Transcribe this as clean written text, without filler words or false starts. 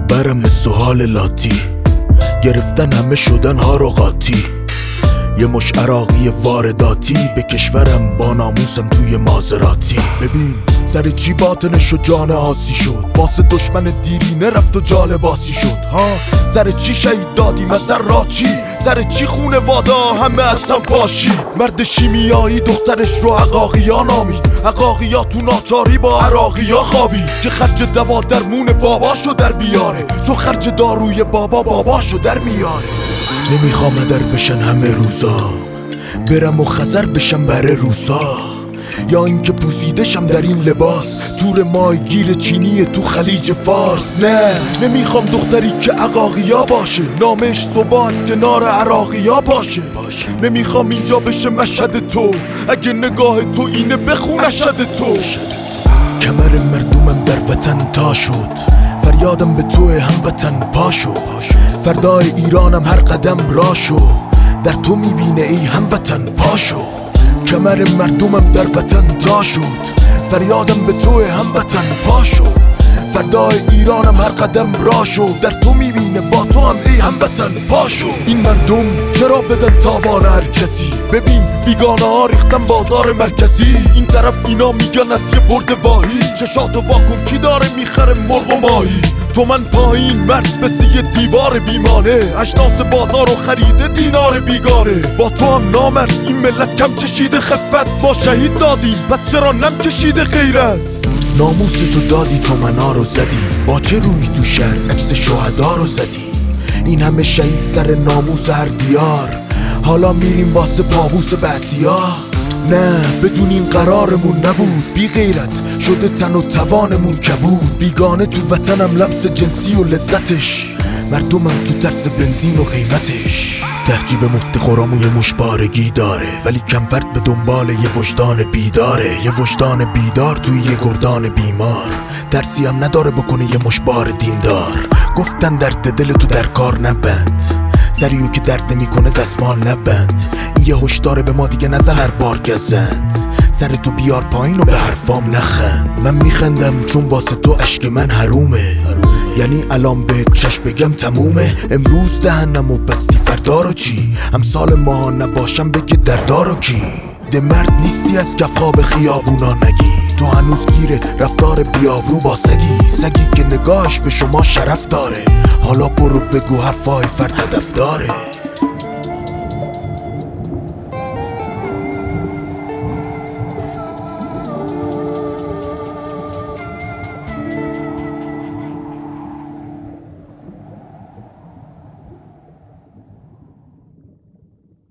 برم سوال لاتی، گرفتن همه شدن ها رو قاطی. یه مش عراقی وارداتی به کشورم با ناموسم توی مازراتی. ببین سر چی باطنش و جان آسی شد، واسه دشمن دیرینه رفت و جالباسی شد ها. سر چی شهید دادیم از سر را چی، سر چی خونه وادا همه اصلا پاشی. مرد شیمیایی دخترش رو عقاقیا نامید، عقاقیا تو ناچاری با عراقیا خوابید. که خرج دوا درمون باباشو در بیاره، چون خرج داروی باباشو در میاره. نمیخوام در بشن همه روزا، برم و خزر بشم بره روسا، یا اینکه پوسیدشم در این لباس تور ماهیگیر چینی تو خلیج فارس. نه نمیخوام دختری که عقاقیا باشه، نامش صبح کنار عراقیا باشه. نمیخوام اینجا بشه مشهد تو، اگه نگاه تو اینه بخون اشهد تو. کمر مردمم در وطن تا شد، فریادم به تو هموطن پاشو. فردای ایرانم هر قدم راشو، در تو میبینه ای هموطن پاشو. کمر مردمم در وطن تا شد، فریادم به تو هموطن پاشو. فردای ایرانم هر قدم راشو، در تو میبینه با تو هم ای هموطن پاشو. این مردم چرا بدن تاوان هر کسی، ببین بیگانه ها ریختن بازار مرکزی. این طرف اینا میگن از یه برد واهی، چشاتو واکن کی داره میخره مرغ و ماهی. تو من پایین مرز بسی یه دیوار بیمانه، اشناس بازار و خریده دینار بیگانه. با تو هم نامرد این ملت کم چشیده خفت، ما شهید دادیم پس چرا نم کشیده غیرت. ناموس تو دادی تو منا رو زدی، با چه روی تو شهر عکس شهدا رو زدی. این همه شهید سر ناموس هر دیار، حالا میریم واسه پابوس بعضیا. نه بدون این قرارمون نبود، بی غیرت شده تن و توانمون کبود. بیگانه تو وطنم لمس جنسی و لذتش، مردمم تو ترس بنزین و قیمتش. تحجیب مفت خورامو یه مشبارگی داره، ولی کم فرد به دنبال یه وجدان بیداره. یه وجدان بیدار توی یه گردان بیمار، درسی هم نداره بکنه یه مشبار دیندار. گفتن درد دل تو در کار نبند، سریو که درد نمیکنه دستمال نبند. این یه هشدار به ما دیگه نزن هر بار گزند، سر تو بیار پایین و به حرفام نخند. من میخندم چون واسه تو اشک من حرومه، یعنی الان به چشم بگم تمومه. امروز دهنمو بستی فردا رو چی، امثال ما نباشم بگه دردارو کی. ده مرد نیستی از کفخاب خیابونا نگی، تو هنوز گیره رفتار بیابرو با سگی که نگاهش به شما شرف داره. حالا برو بگو حرفای فرد هدف داره.